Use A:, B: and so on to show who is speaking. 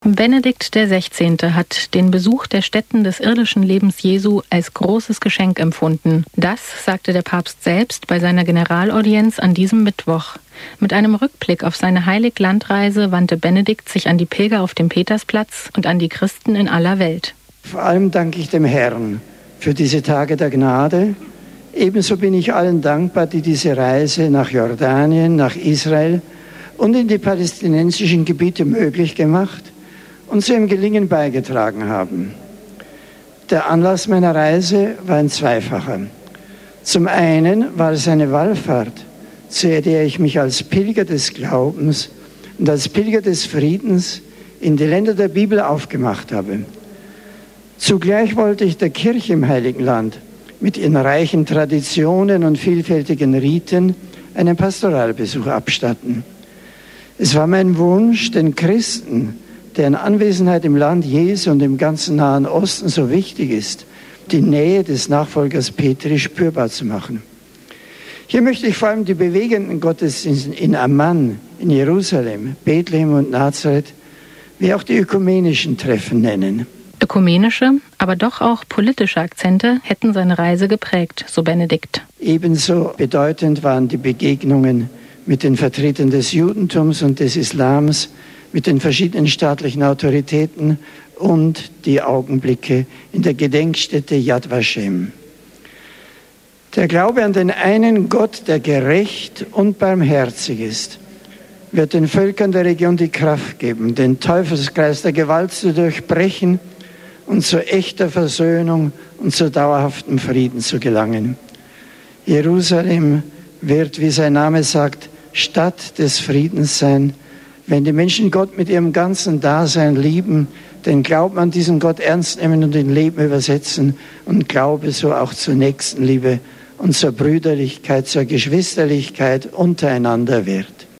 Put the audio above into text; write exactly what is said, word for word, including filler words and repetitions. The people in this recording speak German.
A: Benedikt der Sechzehnte hat den Besuch der Stätten des irdischen Lebens Jesu als großes Geschenk empfunden. Das sagte der Papst selbst bei seiner Generalaudienz an diesem Mittwoch. Mit einem Rückblick auf seine Heiliglandreise wandte Benedikt sich an die Pilger auf dem Petersplatz und an die Christen in aller Welt.
B: Vor allem danke ich dem Herrn für diese Tage der Gnade. Ebenso bin ich allen dankbar, die diese Reise nach Jordanien, nach Israel und in die palästinensischen Gebiete möglich gemacht und zu ihrem Gelingen beigetragen haben. Der Anlass meiner Reise war ein zweifacher. Zum einen war es eine Wallfahrt, zu der ich mich als Pilger des Glaubens und als Pilger des Friedens in die Länder der Bibel aufgemacht habe. Zugleich wollte ich der Kirche im Heiligen Land mit ihren reichen Traditionen und vielfältigen Riten einen Pastoralbesuch abstatten. Es war mein Wunsch, den Christen, deren Anwesenheit im Land Jesu und im ganzen Nahen Osten so wichtig ist, die Nähe des Nachfolgers Petri spürbar zu machen. Hier möchte ich vor allem die bewegenden Gottesdienste in Amman, in Jerusalem, Bethlehem und Nazareth, wie auch die ökumenischen Treffen nennen.
A: Ökumenische, aber doch auch politische Akzente hätten seine Reise geprägt, so Benedikt.
B: Ebenso bedeutend waren die Begegnungen mit den Vertretern des Judentums und des Islams, mit den verschiedenen staatlichen Autoritäten und die Augenblicke in der Gedenkstätte Yad Vashem. Der Glaube an den einen Gott, der gerecht und barmherzig ist, wird den Völkern der Region die Kraft geben, den Teufelskreis der Gewalt zu durchbrechen und zu echter Versöhnung und zu dauerhaftem Frieden zu gelangen. Jerusalem wird, wie sein Name sagt, Stadt des Friedens sein, wenn die Menschen Gott mit ihrem ganzen Dasein lieben, den Glauben an diesen Gott ernst nehmen und in Leben übersetzen und Glaube so auch zur Nächstenliebe und zur Brüderlichkeit, zur Geschwisterlichkeit untereinander wird.